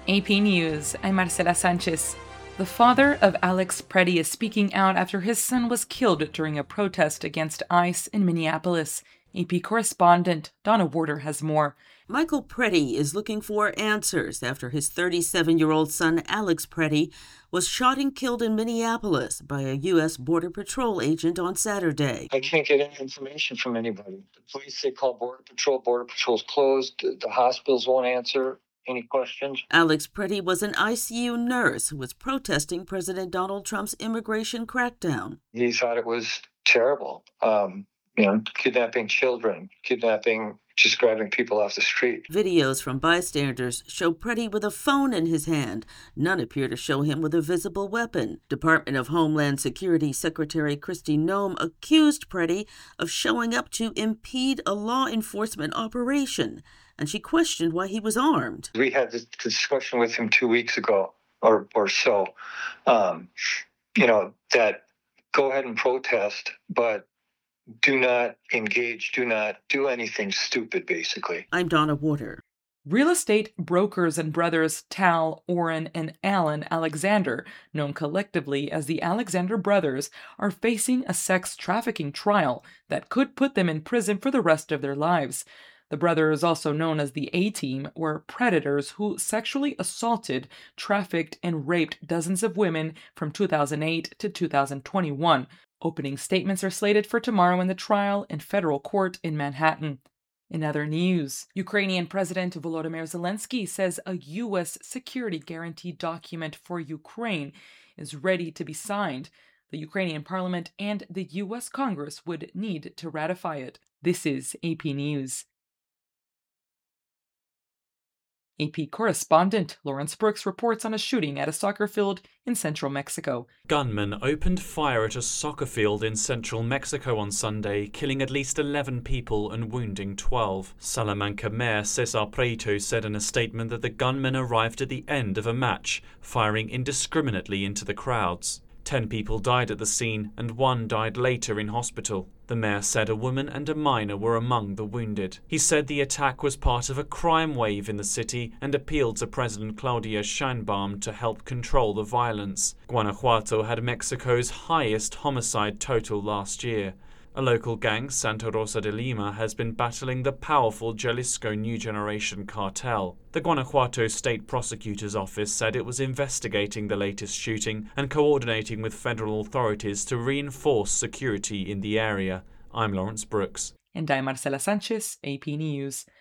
AP News, I'm Marcela Sanchez. The father of Alex Preddy is speaking out after his son was killed during a protest against ICE in Minneapolis. AP correspondent Donna Warder has more. Michael Preddy is looking for answers after his 37-year-old son, Alex Preddy, was shot and killed in Minneapolis by a U.S. Border Patrol agent on Saturday. I can't get any information from anybody. The police, they call Border Patrol. Border Patrol's closed. The hospitals won't answer any questions. Alex Preddy was an ICU nurse who was protesting President Donald Trump's immigration crackdown. He thought it was terrible. Kidnapping children, just grabbing people off the street. Videos from bystanders show Preddy with a phone in his hand. None appear to show him with a visible weapon. Department of Homeland Security Secretary Kristi Noem accused Preddy of showing up to impede a law enforcement operation, and she questioned why he was armed. We had this discussion with him 2 weeks ago or so, that go ahead and protest, but do not engage, do not do anything stupid, basically. I'm Donna Warder. Real estate brokers and brothers Tal, Orrin, and Alan Alexander, known collectively as the Alexander Brothers, are facing a sex trafficking trial that could put them in prison for the rest of their lives. The brothers, also known as the A-Team, were predators who sexually assaulted, trafficked, and raped dozens of women from 2008 to 2021. Opening statements are slated for tomorrow in the trial in federal court in Manhattan. In other news, Ukrainian President Volodymyr Zelensky says a U.S. security guarantee document for Ukraine is ready to be signed. The Ukrainian parliament and the U.S. Congress would need to ratify it. This is AP News. AP correspondent Lawrence Brooks reports on a shooting at a soccer field in central Mexico. Gunmen opened fire at a soccer field in central Mexico on Sunday, killing at least 11 people and wounding 12. Salamanca Mayor Cesar Prieto said in a statement that the gunmen arrived at the end of a match, firing indiscriminately into the crowds. 10 people died at the scene and 1 died later in hospital. The mayor said a woman and a minor were among the wounded. He said the attack was part of a crime wave in the city and appealed to President Claudia Sheinbaum to help control the violence. Guanajuato had Mexico's highest homicide total last year. A local gang, Santa Rosa de Lima, has been battling the powerful Jalisco New Generation cartel. The Guanajuato State Prosecutor's Office said it was investigating the latest shooting and coordinating with federal authorities to reinforce security in the area. I'm Lawrence Brooks. And I'm Marcela Sanchez, AP News.